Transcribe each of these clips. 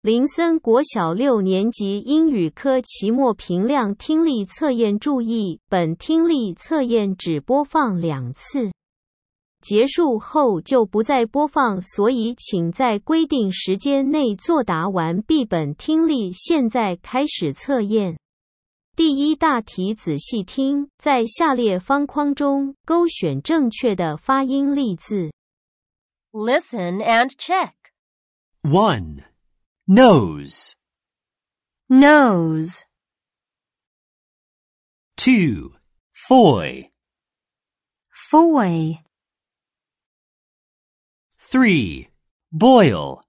林森国小6年级英语科期末评量听力测验注意，本听力测验只播放2次，结束后就不再播放，所以请在规定时间内作答完毕本听力。现在开始测验。第一大题仔细听，在下列方框中勾选正确的发音例字。 Listen and check. 1. Nose. Nose. 2. Foy. Foy. 3. Boil.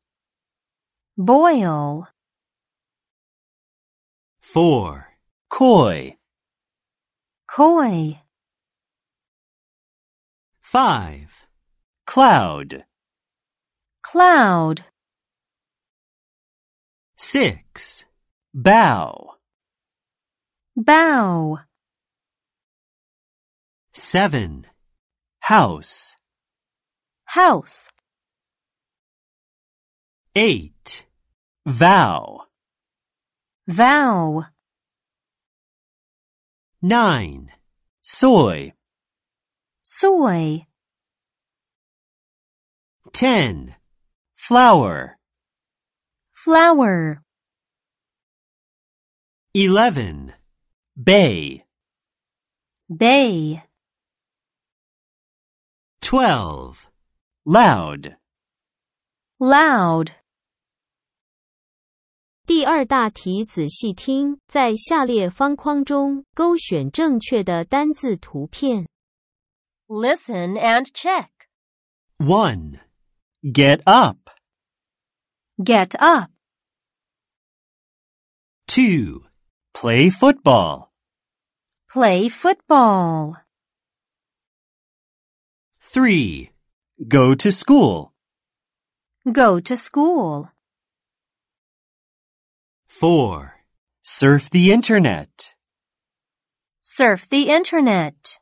Boil. 4. Coy. Coy. 5. Cloud. Cloud. 6. Bow. Bow. 7. House. House. 8. Vow. Vow. 9. Soy. Soy. 10. Flower. Flower. 11. Bay. Bay. 12. Loud. Loud. 第二大题仔细听，在下列方框中勾选正确的单字图片。 Listen and check. 1. Get up. Get up. 2. Play football. Play football. 3. Go to school. Go to school. 4. Surf the internet. Surf the internet.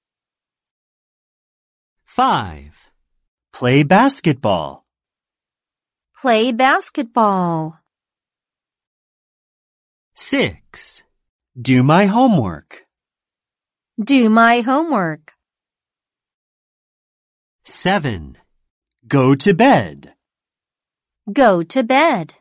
5. Play basketball. Play basketball. 6. Do my homework. Do my homework. 7. Go to bed. Go to bed.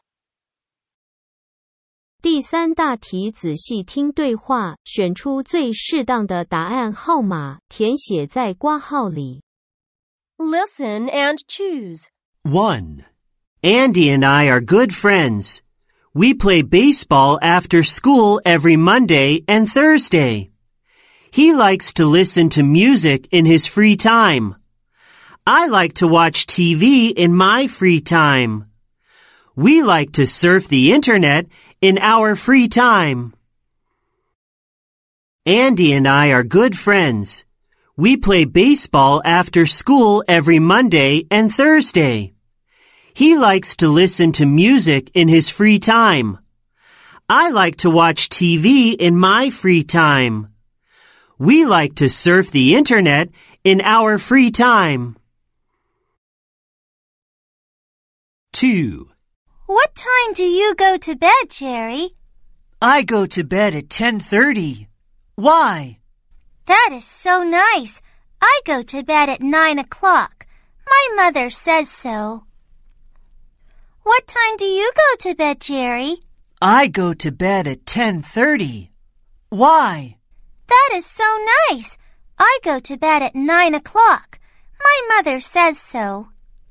第三大题仔细听对话，选出最适当的答案号码，填写在括号里。 Listen and choose. 1. Andy and I are good friends. We play baseball after school every Monday and Thursday. He likes to listen to music in his free time. I like to watch TV in my free time. We like to surf the internet in our free time. Andy and I are good friends. We play baseball after school every Monday and Thursday. He likes to listen to music in his free time. I like to watch TV in my free time. We like to surf the internet in our free time. 2. What time do you go to bed, Jerry? I go to bed at 10:30. Why? That is so nice. I go to bed at 9 o'clock. My mother says so. What time do you go to bed, Jerry? I go to bed at 10:30. Why? That is so nice. I go to bed at 9 o'clock. My mother says so.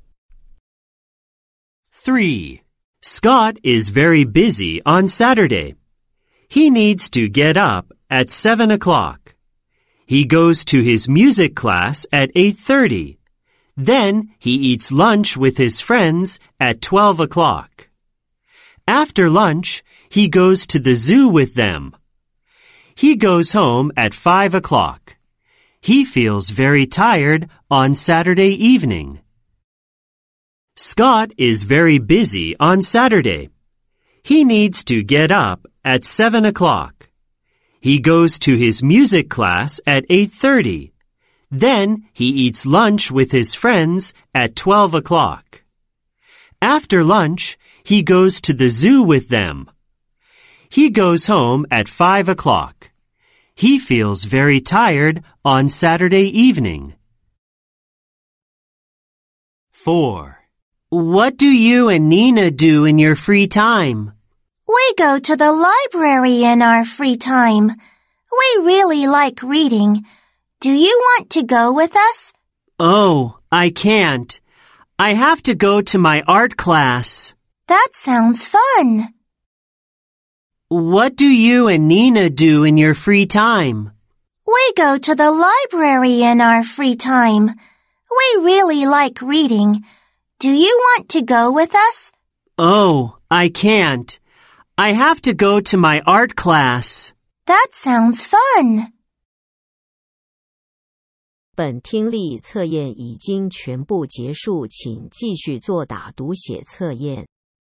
3. Scott is very busy on Saturday. He needs to get up at 7 o'clock. He goes to his music class at 8:30. Then he eats lunch with his friends at 12 o'clock. After lunch, he goes to the zoo with them. He goes home at 5 o'clock. He feels very tired on Saturday evening. Scott is very busy on Saturday. He needs to get up at 7 o'clock. He goes to his music class at 8:30. Then he eats lunch with his friends at 12 o'clock. After lunch, He goes to the zoo with them. He goes home at 5 o'clock. He feels very tired on Saturday evening. 4. What do you and Nina do in your free time? We go to the library in our free time. We really like reading. Do you want to go with us? Oh, I can't. I have to go to my art class. That sounds fun. What do you and Nina do in your free time? We go to the library in our free time. We really like reading. Do you want to go with us? Oh, I can't. I have to go to my art class. That sounds fun. 本听力测验已经全部结束，请继续作答读写测验。